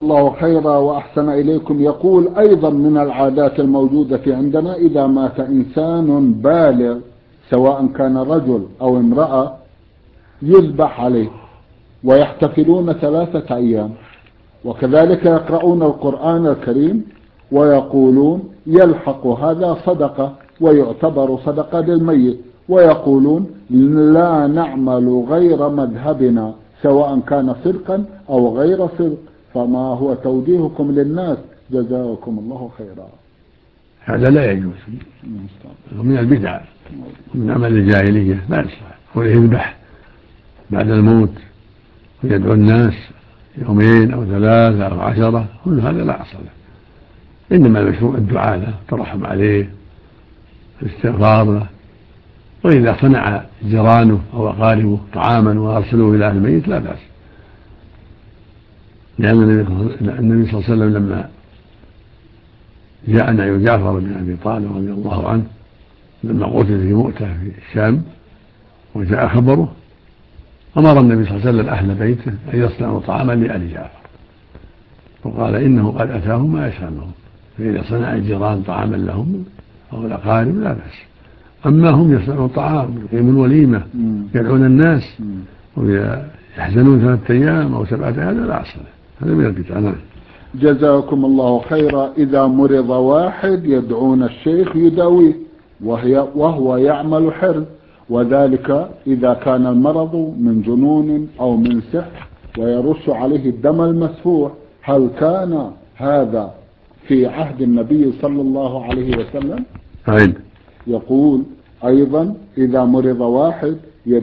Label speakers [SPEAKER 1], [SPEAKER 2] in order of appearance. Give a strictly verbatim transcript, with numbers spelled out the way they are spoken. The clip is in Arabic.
[SPEAKER 1] الله خيرا وأحسن إليكم. يقول أيضا من العادات الموجودة في عندنا إذا مات إنسان بالغ سواء كان رجل أو امرأة يذبح عليه ويحتفلون ثلاثة أيام، وكذلك يقرؤون القرآن الكريم ويقولون يلحق هذا صدقة ويعتبر صدقة للميت، ويقولون لا نعمل غير مذهبنا سواء كان صدقا أو غير صدق. فما هو توجيهكم للناس؟ جزاكم الله خيرا.
[SPEAKER 2] هذا لا يجوز، من البدع من عمل الجاهلية، لا يصلح. ويذبح بعد الموت ويدعو الناس يومين أو ثلاثة أو عشرة، كل هذا لا أصل له. إنما المشروع الدعاء له، الترحم عليه، الاستغفار له. وإذا صنع جيرانه أو أقاربه طعاما وأرسلوه إلى أهل الميت لا بأس، لأن النبي صلى الله عليه وسلم لما جاء نعي جعفر بن أبي طالب رضي الله عنه لما قتل في مؤتة في الشام وجاء خبره، أمر النبي صلى الله عليه وسلم أهل بيته أن يصنعوا طعاما لآل جعفر، وقال إنه قد أتاهم ما يشغلهم، فإذا صنع الجيران طعاما لهم أو الأقارب لا بأس. أما هم يصنعون طعام يقيمون وليمة يدعون الناس ويحزنون ثلاثة أيام أو سبعة، هذا لا أصل له، هذا من البدع. نعم.
[SPEAKER 1] جزاكم الله خيرا. إذا مرض واحد يدعون الشيخ يداويه وهي وهو يعمل حرز، وذلك إذا كان المرض من جنون أو من سحر ويرش عليه الدم المسفوح. هل كان هذا في عهد النبي صلى الله عليه وسلم؟
[SPEAKER 2] عين.
[SPEAKER 1] يقول أيضا إذا مرض واحد